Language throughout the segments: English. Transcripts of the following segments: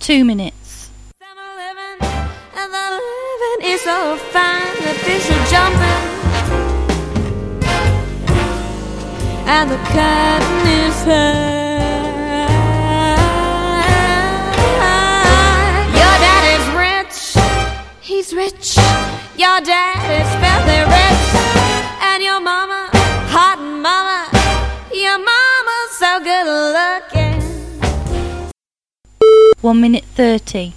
2 minutes. Summer living, and the living is so fine. The fish are jumping, and the curtain is high. Your daddy's rich, he's rich. Your daddy's filthy rich, and your mama, hot mama. Your mama's so good looking. 1 minute 30.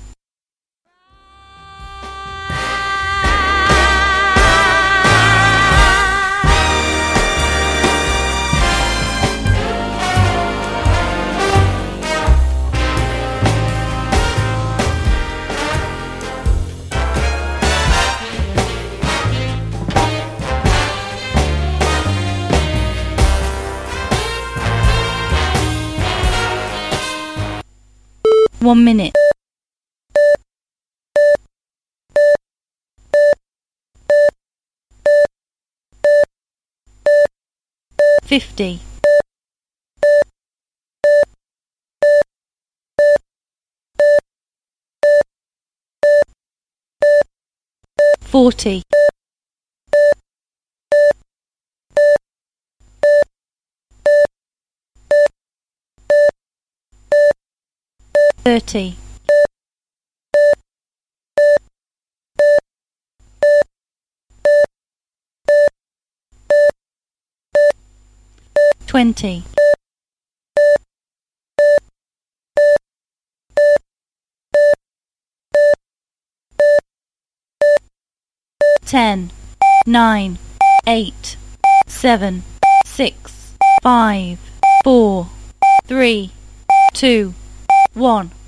One minute. 50. 40. 30. 20. 10. 9. 8. 7. 6. 5. 4. 3. 2. 1.